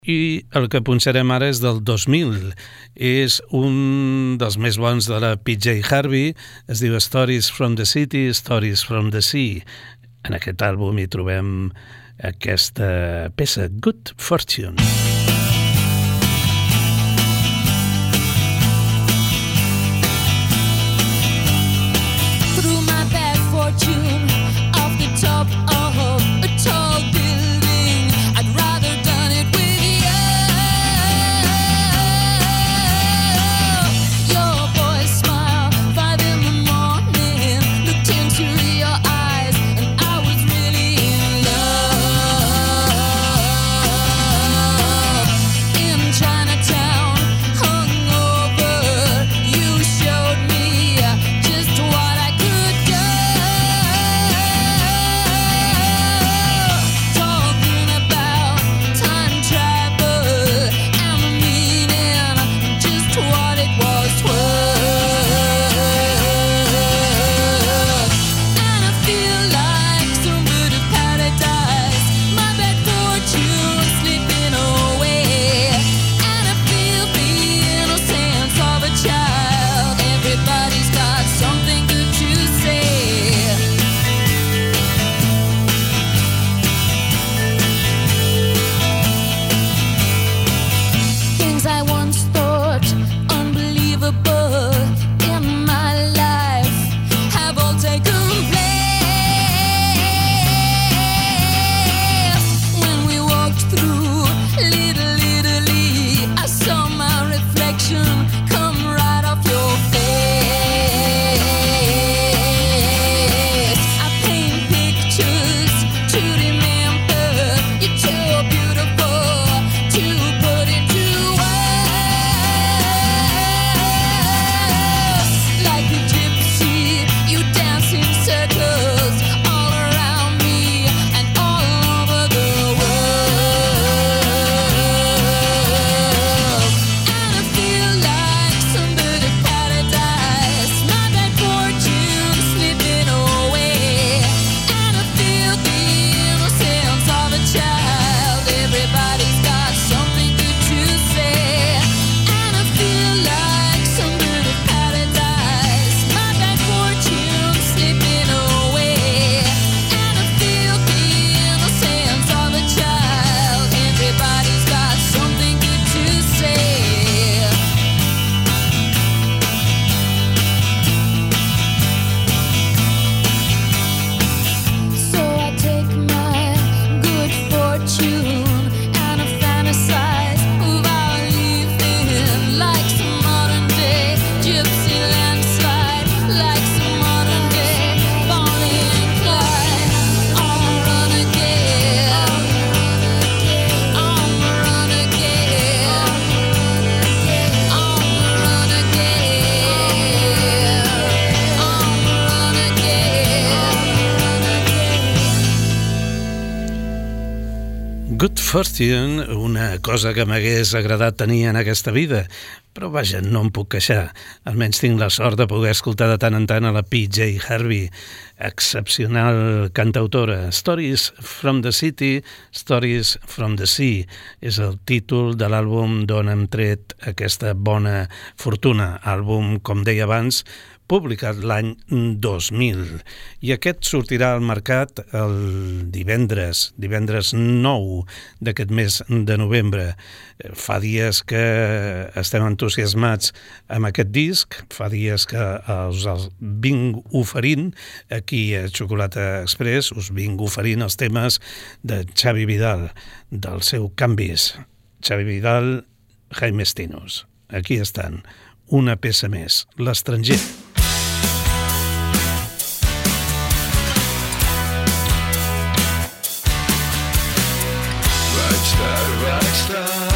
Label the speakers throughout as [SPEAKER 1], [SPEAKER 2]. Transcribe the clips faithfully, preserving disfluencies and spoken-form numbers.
[SPEAKER 1] I el que punxarem ara és del dos mil. És un dels més bons de la P J Harvey. Es diu Stories from the City, Stories from the Sea. En aquest àlbum hi trobem aquesta peça, Good Fortune.
[SPEAKER 2] Through my bad fortune, off the top of a tall building, I'd rather done it with your boy smile, five in the morning, looked into your eyes, and I was really in love. In Chinatown, hungover, you showed me just what I could do. Talking about time travel and the meaning, just what it was worth. And I feel like some bird of paradise, my bad fortune slipping away. And I feel the innocence of a child. Everybody's got something good to say. Things I once thought unbelievable in my life have all taken place. When we walked through Little Italy, I saw my reflection come right off your face. I paint pictures to remember. You're too beautiful to put into words. Like a gypsy, you dance in circles all around me and all over the world. And I feel like some bird of paradise, my bad fortune slipping away. And I feel the innocence of a child. Everybody's got something good to say. And I feel like some bird of paradise, my bad fortune slipping away. And I feel the innocence of a child. Everybody's got something good to say. So I take my good fortune and I fantasize about leaving like some modern day gypsy landslide, like some modern day Bonnie and Clyde. On the run again, on the run again, on the run again, on the run again.
[SPEAKER 1] Good Fortune, una cosa que m'hagués agradat tenir en aquesta vida, però vaja, no em puc queixar. Almenys tinc la sort de poder escoltar de tant en tant a la P J Harvey, excepcional cantautora. Stories from the City, Stories from the Sea és el títol de l'àlbum d'on hem tret aquesta bona fortuna, àlbum, com deia abans, publicat l'any dos mil. I aquest sortirà al mercat el divendres, divendres nou d'aquest mes de novembre. Fa dies que estem entusiasmats amb aquest disc, fa dies que us els vinc oferint aquí a Xocolata Express, us vinc oferint els temes de Xavi Vidal, del seu Canvis. Xavi Vidal, Jaime Estinos. Aquí estan, una peça més, L'estranger.
[SPEAKER 3] Rockstar, rockstar.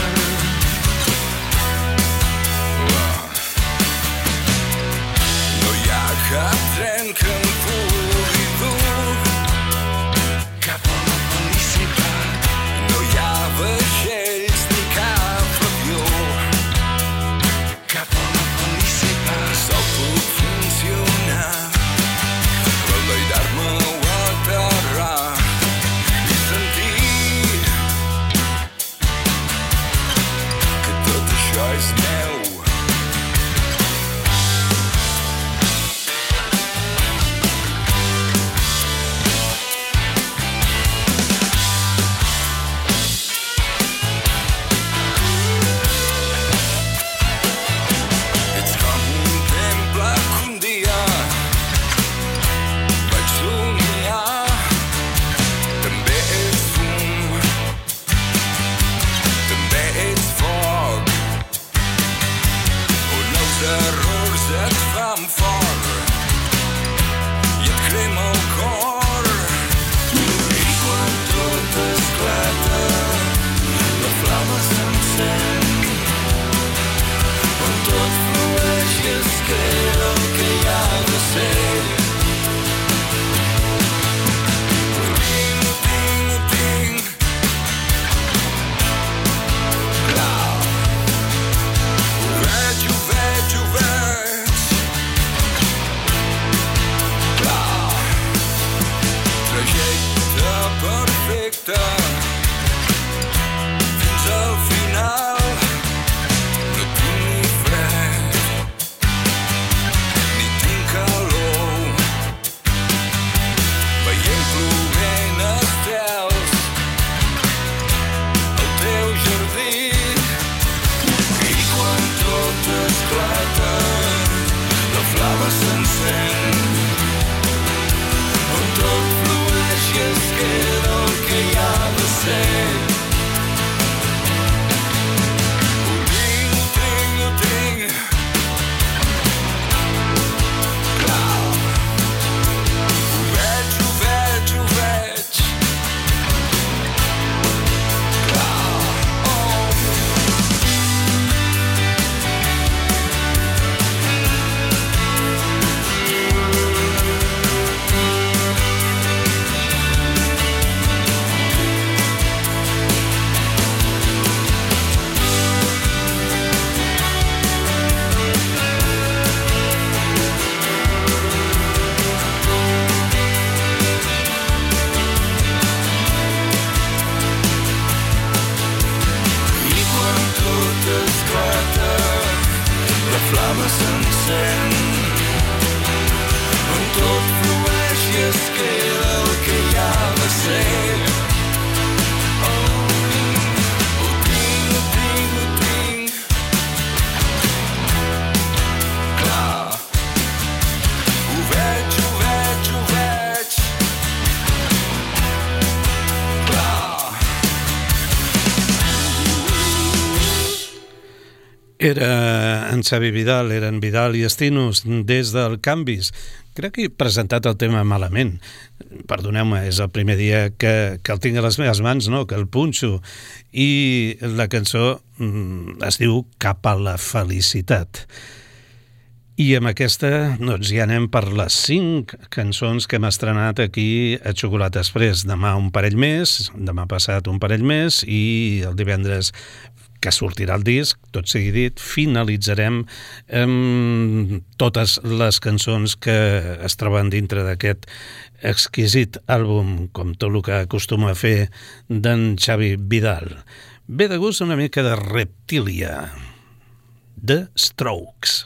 [SPEAKER 3] Wow. No hi ha cap tren que em pugui dur cap a la felicitat. No hi ha vaixells ni cap avió cap a la felicitat. Sol puc fer és meu. Ets com un temple que un dia vaig somiar. També ets fum, també ets foc, on els errors et fan fort i et crema el cor. I quan tot esclata, la flama s'encén, on tot flueix i es crea el que hi ha de ser. Ho tinc, ho tinc, ho tinc, clar. Ho veig, ho veig, ho veig, clar. Trajecte perfecte fins al final. No tinc ni fred, ni tinc calor. Veient plovent estels al teu jardí. I quan tot esclata, la flama s'encén, on tot flueix i es queda el que hi ha de ser. Ho tinc, ho tinc, ho tinc, clar. Ho veig, ho veig, ho veig, clar. Oh. I quan tot esclata, la flama s'encén, on tot flueix i es queda el que hi ha de ser. Oh. Ho tinc, ho tinc, ho tinc, clar. Ho veig, ho veig, ho veig, clar.
[SPEAKER 1] Era en Xavi Vidal, eren Vidal i Estinos des del Canvis. Crec que he presentat el tema malament. Perdoneu-me, és el primer dia que, que el tinc a les meves mans, no? Que el punxo. I la cançó mm, es diu Cap a la felicitat. I amb aquesta doncs, ja anem per les cinc cançons que hem estrenat aquí a Xocolata Express. Demà un parell més, demà passat un parell més i el divendres que sortirà el disc, tot sigui dit, finalitzarem amb totes les cançons que es troben dintre d'aquest exquisit àlbum, com tot el que acostuma a fer d'en Xavi Vidal. Ve de gust una mica de Reptilia, The Strokes.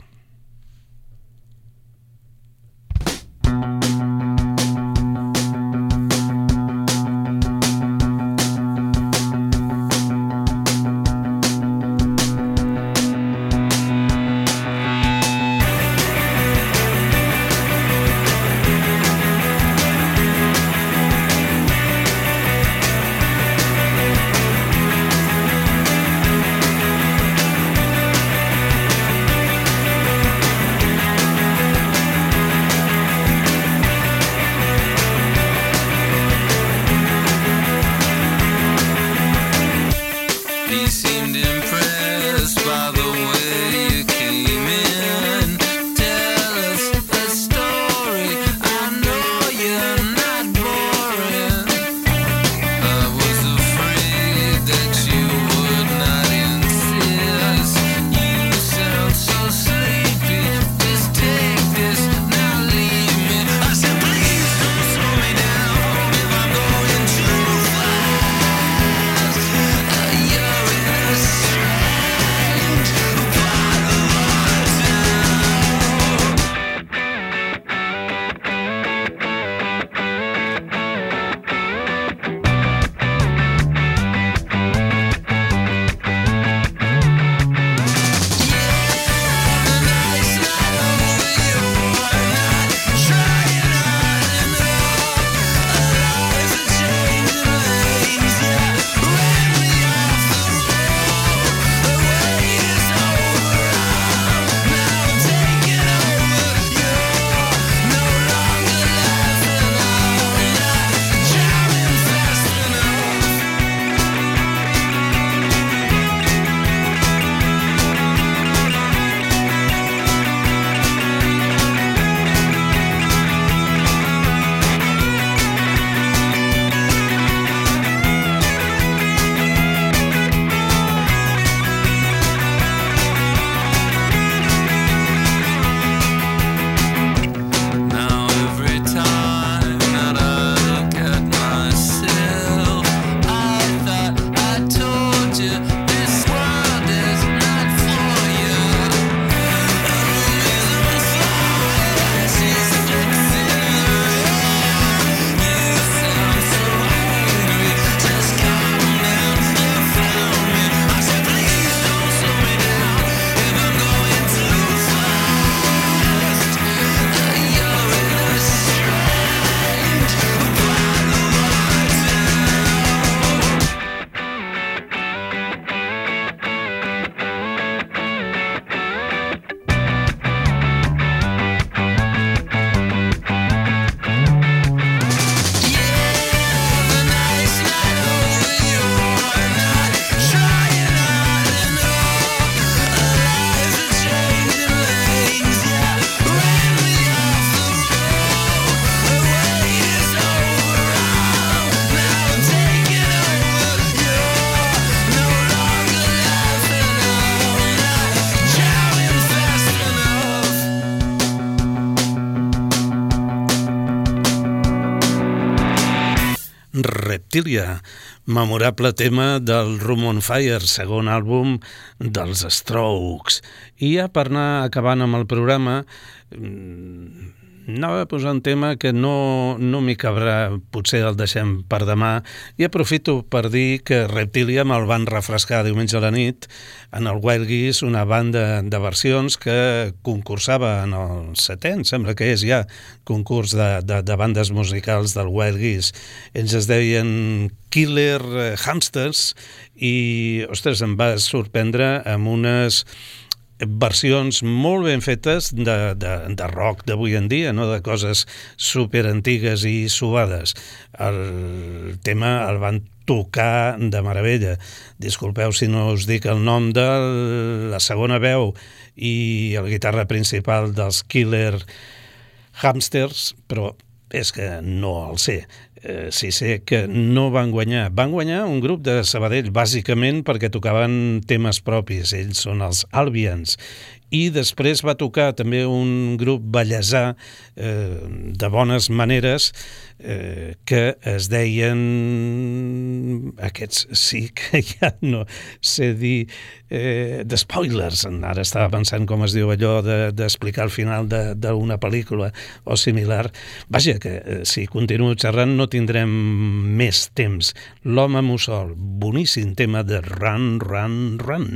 [SPEAKER 1] Reptilia, memorable tema del Room on Fire, segon àlbum dels Strokes. I ja per anar acabant amb el programa, anava a posar un tema que no, no m'hi cabrà, potser el deixem per demà, i aprofito per dir que Reptilia me'l van refrescar diumenge a la nit en el Wild Geese, una banda de versions que concursava en el setè, em sembla que és ja concurs de, de, de bandes musicals del Wild Geese. Ells es deien Killer Hamsters i, ostres, em va sorprendre amb unes versions molt ben fetes de, de, de rock d'avui en dia, no de coses super antigues i suades. El tema el van tocar de meravella. Disculpeu si no us dic el nom de la segona veu i la guitarra principal dels Killer Hamsters, però és que no el sé. Eh, sí sé que no van guanyar. Van guanyar un grup de Sabadell, bàsicament perquè tocaven temes propis. Ells són els Albians. I després va tocar també un grup ballesà eh, de bones maneres eh, que es deien... Aquests sí que ja no sé dir... Eh, The Spoilers. Ara estava pensant com es diu allò d'explicar de, el final d'una pel·lícula o similar. Vaja, que eh, si continuo xerrant no tindrem més temps. L'home mussol, boníssim tema de Run, Run, Run.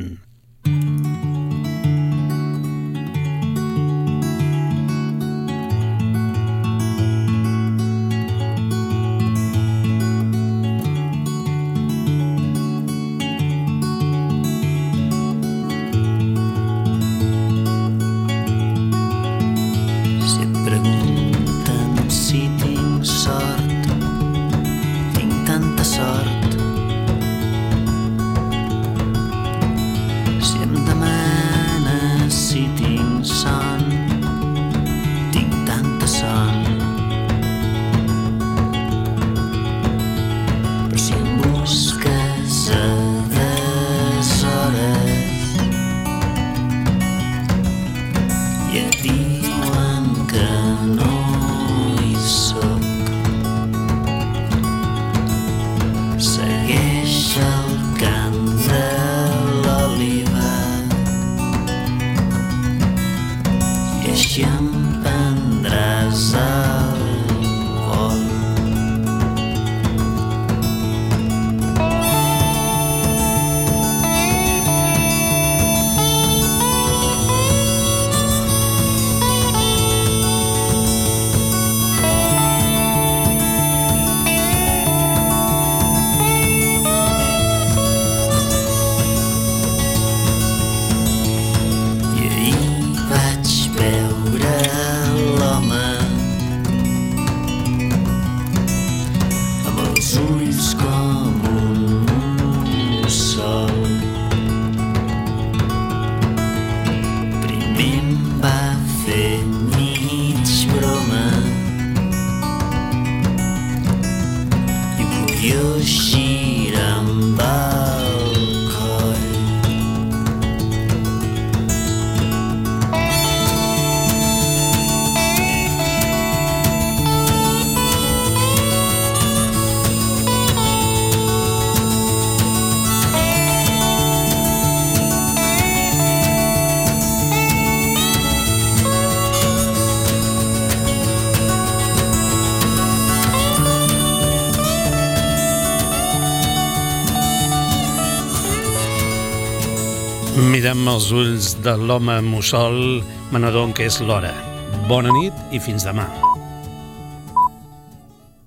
[SPEAKER 1] Mirant els ulls de l'home mussol, me n'adon que és l'hora. Bona nit i fins demà.